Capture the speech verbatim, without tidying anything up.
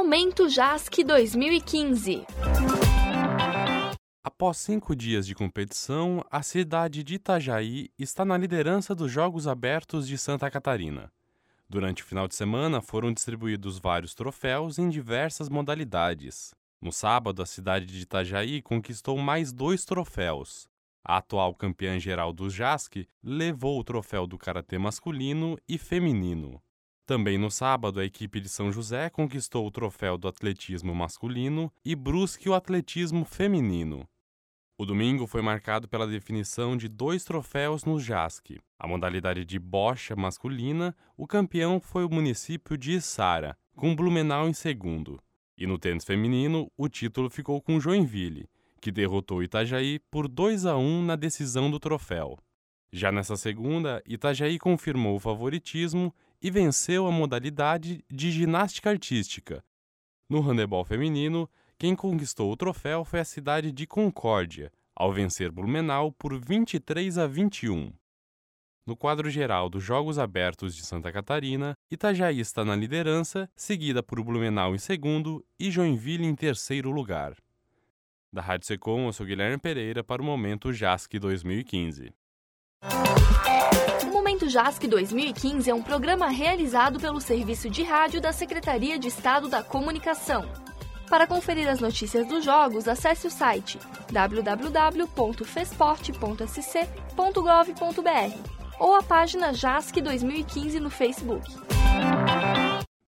Momento JASC dois mil e quinze. Após cinco dias de competição, a cidade de Itajaí está na liderança dos Jogos Abertos de Santa Catarina. Durante o final de semana, foram distribuídos vários troféus em diversas modalidades. No sábado, a cidade de Itajaí conquistou mais dois troféus. A atual campeã geral do JASC levou o troféu do karatê masculino e feminino. Também no sábado, a equipe de São José conquistou o troféu do atletismo masculino e Brusque o atletismo feminino. O domingo foi marcado pela definição de dois troféus no JASC. A modalidade de bocha masculina, o campeão foi o município de Içara, com Blumenau em segundo. E no tênis feminino, o título ficou com Joinville, que derrotou Itajaí por dois a um na decisão do troféu. Já nessa segunda, Itajaí confirmou o favoritismo e venceu a modalidade de ginástica artística. No handebol feminino, quem conquistou o troféu foi a cidade de Concórdia, ao vencer Blumenau por vinte e três a vinte e um. No quadro geral dos Jogos Abertos de Santa Catarina, Itajaí está na liderança, seguida por Blumenau em segundo e Joinville em terceiro lugar. Da Rádio Secom, eu sou Guilherme Pereira para o Momento JASC dois mil e quinze. O Momento JASC dois mil e quinze é um programa realizado pelo Serviço de Rádio da Secretaria de Estado da Comunicação. Para conferir as notícias dos jogos, acesse o site w w w ponto fesport ponto s c ponto gov ponto b r ou a página JASC dois mil e quinze no Facebook.